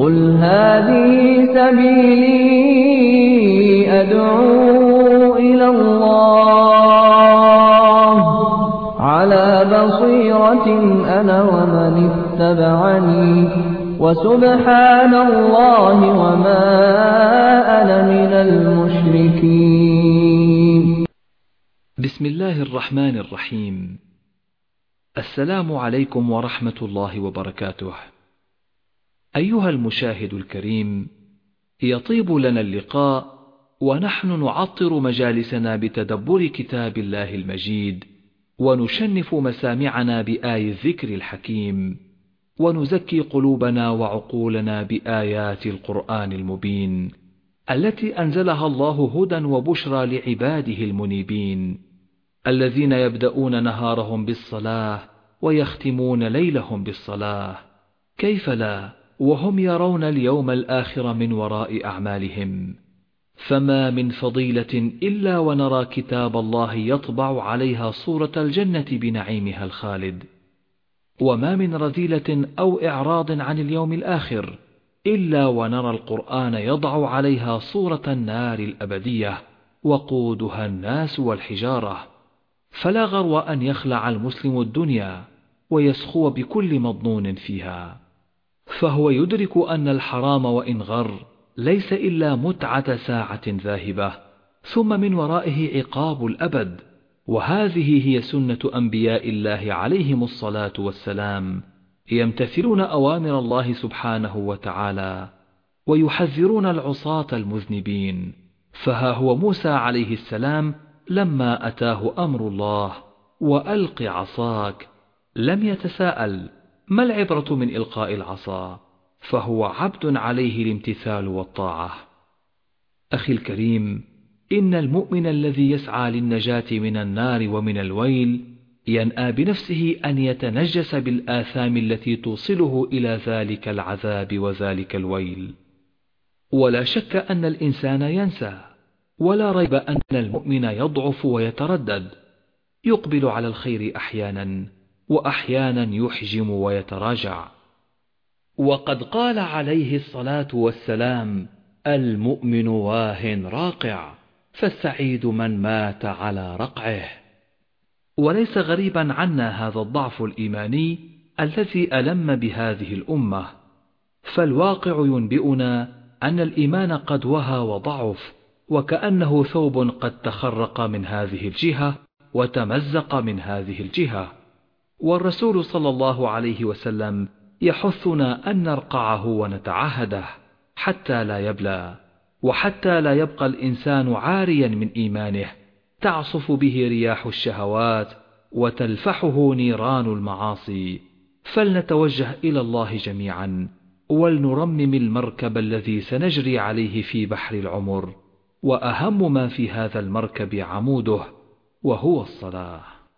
قل هذه سبيلي أدعو إلى الله على بصيرة أنا ومن اتبعني وسبحان الله وما أنا من المشركين. بسم الله الرحمن الرحيم. السلام عليكم ورحمة الله وبركاته. أيها المشاهد الكريم، يطيب لنا اللقاء ونحن نعطر مجالسنا بتدبر كتاب الله المجيد، ونشنف مسامعنا بآي الذكر الحكيم، ونزكي قلوبنا وعقولنا بآيات القرآن المبين التي أنزلها الله هدى وبشرى لعباده المنيبين الذين يبدأون نهارهم بالصلاة ويختمون ليلهم بالصلاة. كيف لا وهم يرون اليوم الآخر من وراء أعمالهم؟ فما من فضيلة إلا ونرى كتاب الله يطبع عليها صورة الجنة بنعيمها الخالد، وما من رذيلة أو إعراض عن اليوم الآخر إلا ونرى القرآن يضع عليها صورة النار الأبدية وقودها الناس والحجارة. فلا غرو أن يخلع المسلم الدنيا ويسخو بكل مضنون فيها، فهو يدرك أن الحرام وإن غر ليس إلا متعة ساعة ذاهبة، ثم من ورائه عقاب الأبد. وهذه هي سنة أنبياء الله عليهم الصلاة والسلام، يمتثلون أوامر الله سبحانه وتعالى ويحذرون العصاة المذنبين. فها هو موسى عليه السلام لما أتاه أمر الله وألق عصاك لم يتساءل ما العبرة من إلقاء العصا، فهو عبد عليه الامتثال والطاعة. أخي الكريم، إن المؤمن الذي يسعى للنجاة من النار ومن الويل ينأى بنفسه أن يتنجس بالآثام التي توصله إلى ذلك العذاب وذلك الويل. ولا شك أن الإنسان ينسى، ولا ريب أن المؤمن يضعف ويتردد، يقبل على الخير أحيانا وأحيانا يحجم ويتراجع. وقد قال عليه الصلاة والسلام: المؤمن واه راقع، فالسعيد من مات على رقعه. وليس غريبا عنا هذا الضعف الإيماني الذي ألم بهذه الأمة، فالواقع ينبئنا أن الإيمان قد وهى وضعف، وكأنه ثوب قد تخرق من هذه الجهة وتمزق من هذه الجهة. والرسول صلى الله عليه وسلم يحثنا أن نرقعه ونتعهده حتى لا يبلى، وحتى لا يبقى الإنسان عاريا من إيمانه تعصف به رياح الشهوات وتلفحه نيران المعاصي. فلنتوجه إلى الله جميعا، ولنرمم المركب الذي سنجري عليه في بحر العمر، وأهم ما في هذا المركب عموده وهو الصلاة.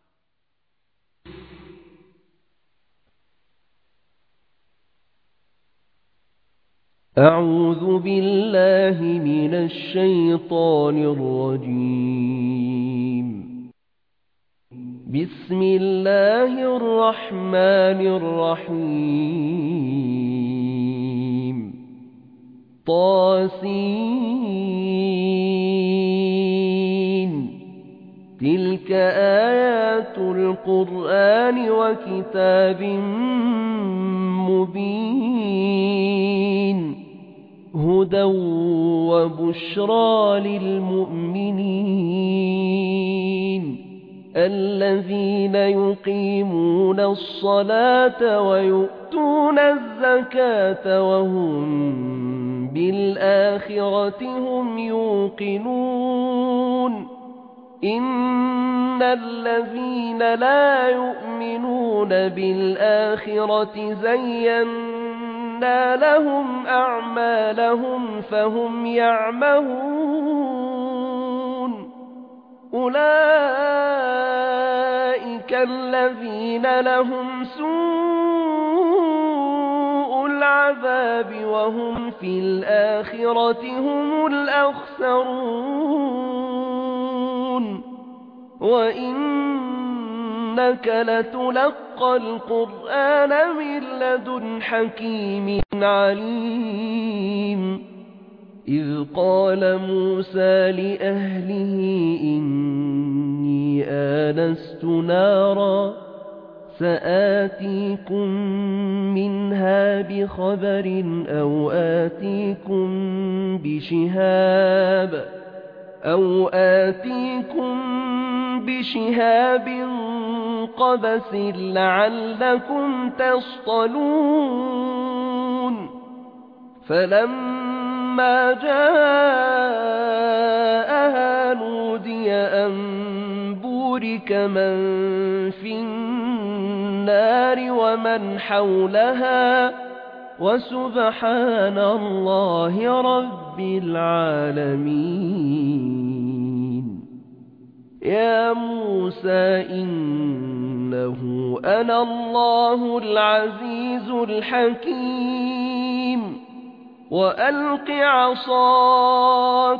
أعوذ بالله من الشيطان الرجيم. بسم الله الرحمن الرحيم. طاسين. تلك آيات القرآن وكتاب مبين، هدى وبشرى للمؤمنين الذين يقيمون الصلاة ويؤتون الزكاة وهم بالآخرة هم يوقنون. إن الذين لا يؤمنون بالآخرة زينا لهم أعمالهم فهم يعمهون. أولئك الذين لهم سوء العذاب وهم في الآخرة هم الأخسرون. وإن إنك لتلقى القرآن من لدن حكيم عليم إذ قال موسى لأهله إني آنست نارا سآتيكم منها بخبر أو آتيكم بشهاب قبس لعلكم تصطلون فلما جاءها نودي أن بورك من في النار ومن حولها وسبحان الله رب العالمين يا موسى إنه أنا الله العزيز الحكيم وألق عصاك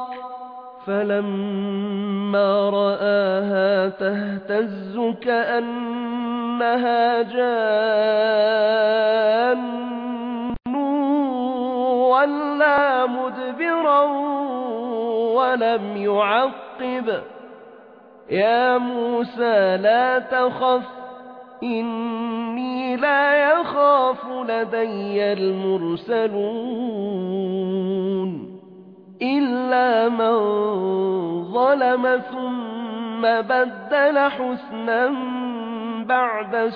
فلما رآها تهتز كأنها جان ولا مدبرا ولم يعقب يا موسى لا تخف إني لا يخاف لدي المرسلون إلا من ظلم ثم بدل حسنا بعد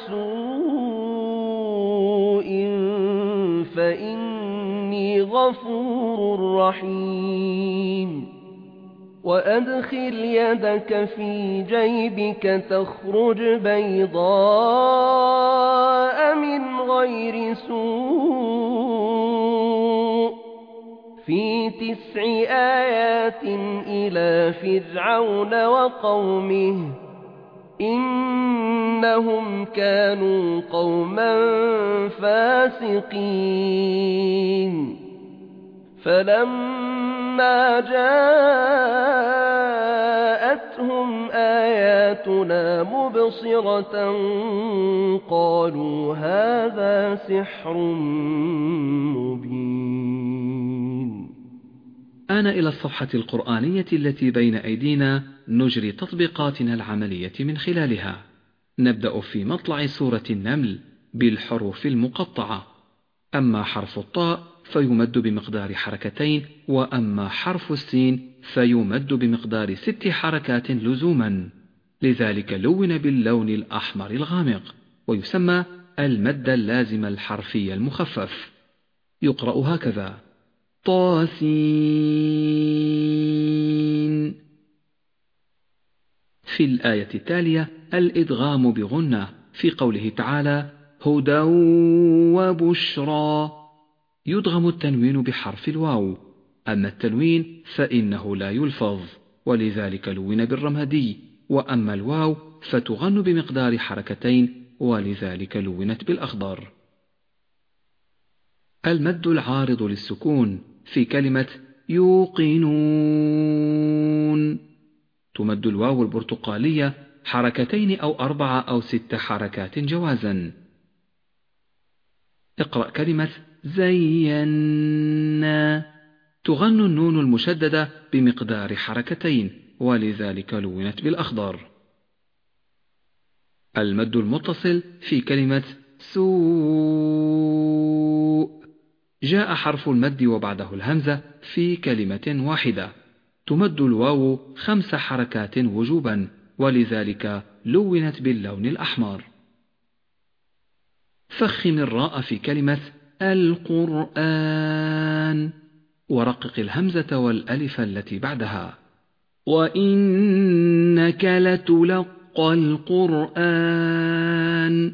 سوء فإني غفور رحيم وأدخل يدك في جيبك تخرج بيضاء من غير سوء في 9 آيات إلى فرعون وقومه إنهم كانوا قوما فاسقين فلما جاءتهم آياتنا مبصرة قالوا هذا سحر مبين. آن إلى الصفحة القرآنية التي بين أيدينا نجري تطبيقاتنا العملية من خلالها. نبدأ في مطلع سورة النمل بالحروف المقطعة. أما حرف الطاء فيمد بمقدار 2 حركات، وأما حرف السين فيمد بمقدار 6 حركات لزوما، لذلك لون باللون الأحمر الغامق، ويسمى المد اللازم الحرفي المخفف. يقرأ هكذا: طاسين. في الآية التالية الإدغام بغنة في قوله تعالى: هدى وبشرى. يدغم التنوين بحرف الواو، أما التنوين فإنه لا يلفظ، ولذلك لون بالرمادي، وأما الواو فتغن بمقدار 2 حركات، ولذلك لونت بالأخضر. المد العارض للسكون في كلمة يوقنون، تمد الواو البرتقالية 2 حركات أو 4 أو 6 حركات جوازا. اقرأ كلمة زينا، تغن النون المشددة بمقدار 2 حركات، ولذلك لونت بالأخضر. المد المتصل في كلمة سوء، جاء حرف المد وبعده الهمزة في كلمة واحدة، تمد الواو 5 حركات وجوبا، ولذلك لونت باللون الأحمر. فخم الراء في كلمة القرآن، ورقق الهمزة والألف التي بعدها. وإنك لتلقى القرآن.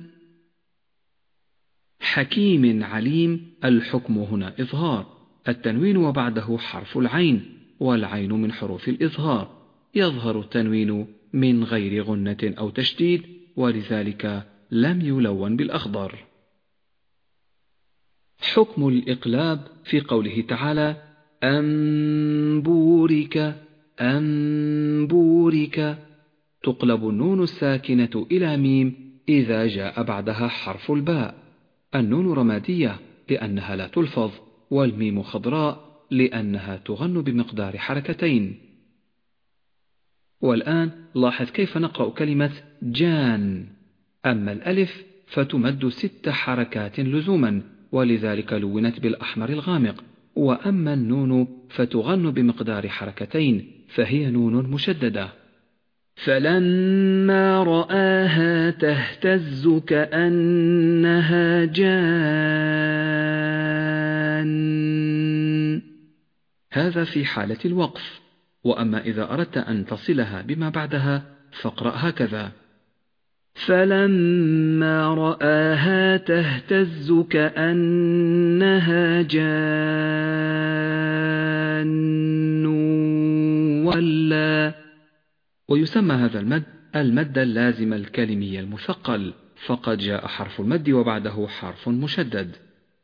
حكيم عليم، الحكم هنا إظهار، التنوين وبعده حرف العين، والعين من حروف الإظهار، يظهر التنوين من غير غنة أو تشديد، ولذلك لم يلون بالأخضر. حكم الإقلاب في قوله تعالى: أنبورك أنبورك، تقلب النون الساكنة إلى ميم إذا جاء بعدها حرف الباء. النون رمادية لأنها لا تلفظ، والميم خضراء لأنها تغن بمقدار حركتين. والآن لاحظ كيف نقرأ كلمة جان. أما الألف فتمد 6 حركات لزوما، ولذلك لونت بالأحمر الغامق. وأما النون فتغن بمقدار حركتين، فهي نون مشددة. فلما رآها تهتز كأنها جان، هذا في حالة الوقف. وأما إذا أردت أن تصلها بما بعدها فاقرأ هكذا: فلما رآها تهتز كأنها جان ولا. ويسمى هذا المد اللازم الكلمي المثقل، فقد جاء حرف المد وبعده حرف مشدد.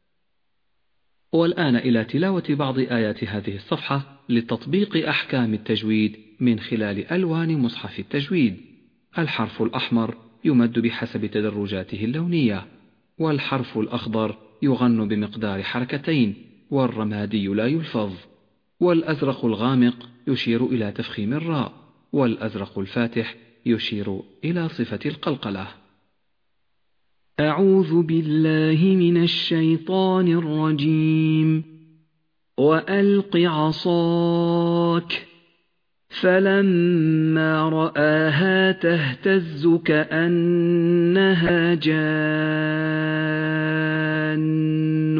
والآن إلى تلاوة بعض آيات هذه الصفحة لتطبيق أحكام التجويد من خلال ألوان مصحف التجويد. الحرف الأحمر يمد بحسب تدرجاته اللونية، والحرف الأخضر يغن بمقدار حركتين، والرمادي لا يلفظ، والأزرق الغامق يشير إلى تفخيم الراء، والأزرق الفاتح يشير إلى صفة القلقلة. أعوذ بالله من الشيطان الرجيم. وألق عصاك. فلما رآها تهتز كأنها جان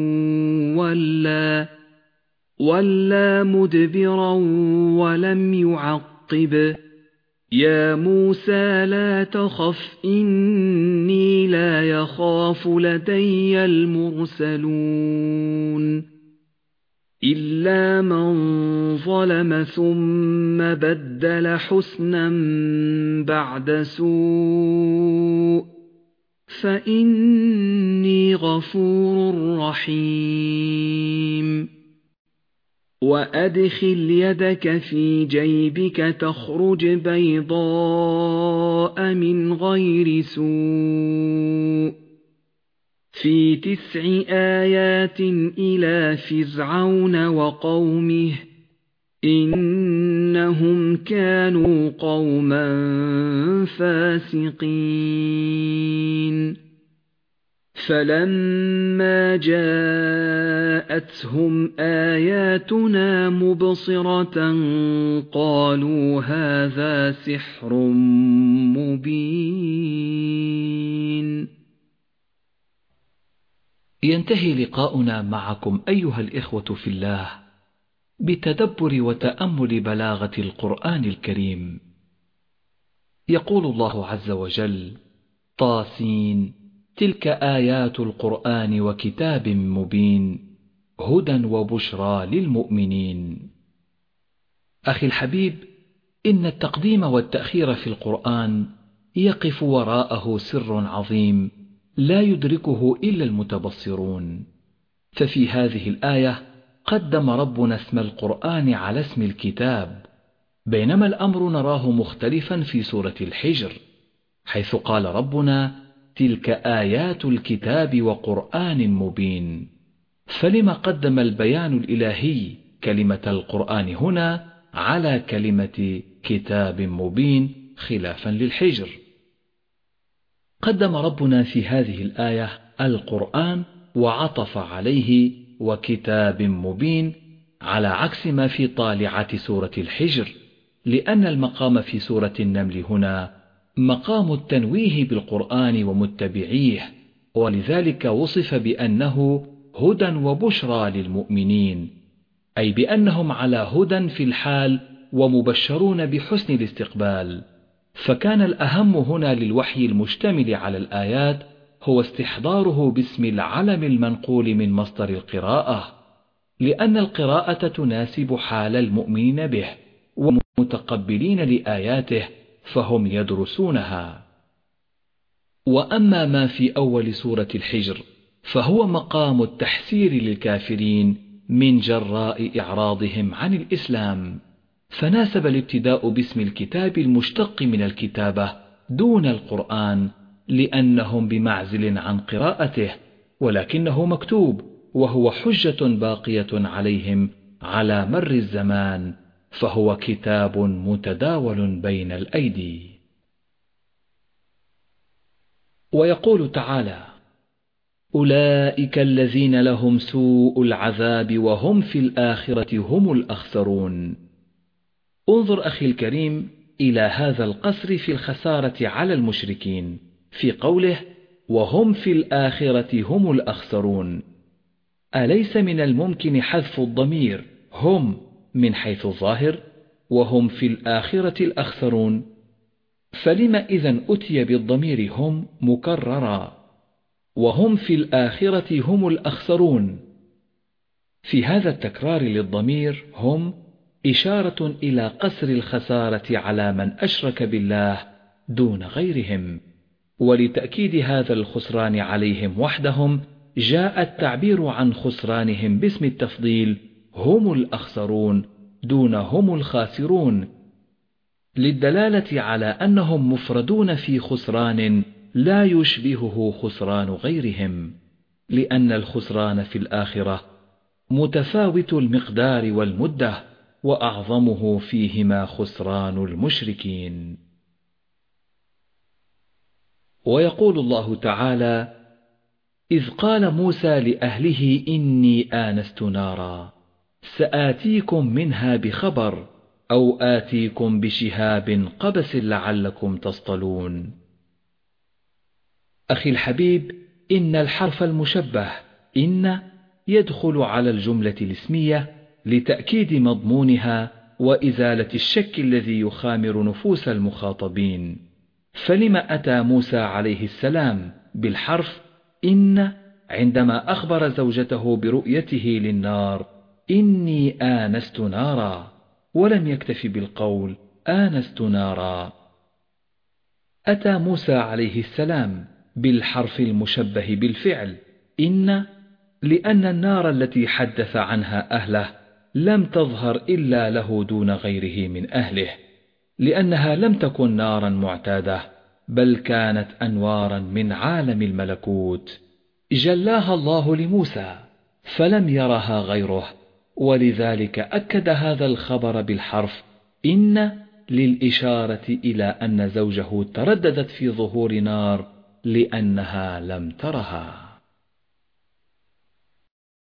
ولا مدبرا ولم يعقب. يا موسى لا تخف إني لا يخاف لدي المرسلون إلا من ظلم ثم بدل حسنا بعد سوء فإني غفور رحيم. وأدخل يدك في جيبك تخرج بيضاء من غير سوء في 9 آيات إلى فرعون وقومه إنهم كانوا قوما فاسقين. فلما جاءتهم آياتنا مبصرة قالوا هذا سحر مبين. ينتهي لقاؤنا معكم أيها الإخوة في الله بتدبر وتأمل بلاغة القرآن الكريم. يقول الله عز وجل: طاسين تلك آيات القرآن وكتاب مبين هدى وبشرى للمؤمنين. أخي الحبيب، إن التقديم والتأخير في القرآن يقف وراءه سر عظيم لا يدركه إلا المتبصرون. ففي هذه الآية قدم ربنا اسم القرآن على اسم الكتاب، بينما الأمر نراه مختلفا في سورة الحجر، حيث قال ربنا: تلك آيات الكتاب وقرآن مبين. فلما قدم البيان الإلهي كلمة القرآن هنا على كلمة كتاب مبين خلافا للحجر؟ قدم ربنا في هذه الآية القرآن وعطف عليه وكتاب مبين، على عكس ما في طالعة سورة الحجر، لأن المقام في سورة النمل هنا مقام التنويه بالقرآن ومتبعيه، ولذلك وصف بأنه هدى وبشرى للمؤمنين، أي بأنهم على هدى في الحال ومبشرون بحسن الاستقبال. فكان الأهم هنا للوحي المشتمل على الآيات هو استحضاره باسم العلم المنقول من مصدر القراءة، لأن القراءة تناسب حال المؤمنين به ومتقبلين لآياته، فهم يدرسونها. وأما ما في أول سورة الحجر فهو مقام التحسير للكافرين من جراء إعراضهم عن الإسلام، فناسب الابتداء باسم الكتاب المشتق من الكتابة دون القرآن، لأنهم بمعزل عن قراءته، ولكنه مكتوب وهو حجة باقية عليهم على مر الزمان، فهو كتاب متداول بين الأيدي. ويقول تعالى: أولئك الذين لهم سوء العذاب وهم في الآخرة هم الأخسرون. انظر أخي الكريم إلى هذا القصر في الخسارة على المشركين في قوله: وهم في الآخرة هم الأخسرون. أليس من الممكن حذف الضمير هم من حيث الظاهر وهم في الآخرة الأخسرون؟ فلم إذن أتي بالضمير هم مكررا وهم في الآخرة هم الأخسرون؟ في هذا التكرار للضمير هم إشارة إلى قصر الخسارة على من أشرك بالله دون غيرهم، ولتأكيد هذا الخسران عليهم وحدهم جاء التعبير عن خسرانهم باسم التفضيل هم الأخسرون دون هم الخاسرون، للدلالة على أنهم مفردون في خسران لا يشبهه خسران غيرهم، لأن الخسران في الآخرة متفاوت المقدار والمدة، وأعظمه فيهما خسران المشركين. ويقول الله تعالى: إذ قال موسى لأهله إني آنست نارا سآتيكم منها بخبر أو آتيكم بشهاب قبس لعلكم تصطلون. أخي الحبيب، إن الحرف المشبه إن يدخل على الجملة الاسمية لتأكيد مضمونها وإزالة الشك الذي يخامر نفوس المخاطبين. فلما أتى موسى عليه السلام بالحرف إن عندما أخبر زوجته برؤيته للنار إني آنست نارا، ولم يكتف بالقول آنست نارا؟ أتى موسى عليه السلام بالحرف المشبه بالفعل إن لأن النار التي حدث عنها أهله لم تظهر إلا له دون غيره من أهله، لأنها لم تكن نارا معتادة، بل كانت أنوارا من عالم الملكوت جلاها الله لموسى فلم يرها غيره، ولذلك أكد هذا الخبر بالحرف إن للإشارة إلى أن زوجه ترددت في ظهور نار لأنها لم ترها.